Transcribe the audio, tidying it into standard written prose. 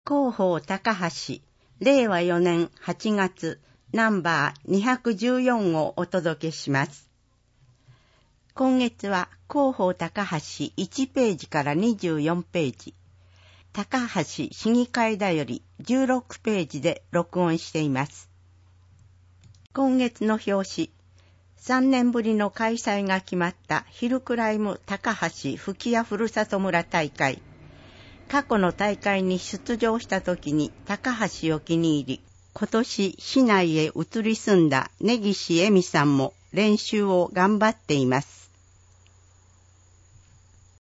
広報高橋、令和4年8月、ナンバー214をお届けします。今月は広報高橋1ページから24ページ、高橋市議会だより16ページで録音しています。今月の表紙、3年ぶりの開催が決まったヒルクライム高橋吹屋ふるさと村大会。過去の大会に出場した時に高橋を気に入り、今年市内へ移り住んだ根岸恵美さんも練習を頑張っています。